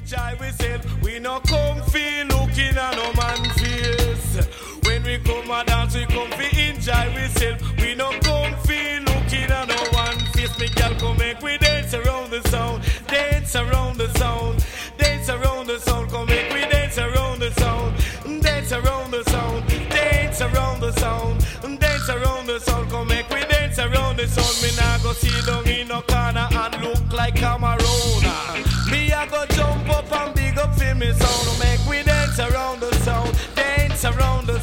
enjoy ourselves. We no comfy looking at no man face. When we come a dance, we come fi enjoy ourselves. We no comfy looking at no one face. Me girl come make we dance around the sound, dance around the sound, dance around the sound. Come make we dance around the sound, dance around the sound, dance around the sound, dance around the sound. Come make we dance around the sound. Me nah go sit down in no corner and look like Cameroon. Me a go jump up and big up for me sound. Make we dance around the sound, dance around the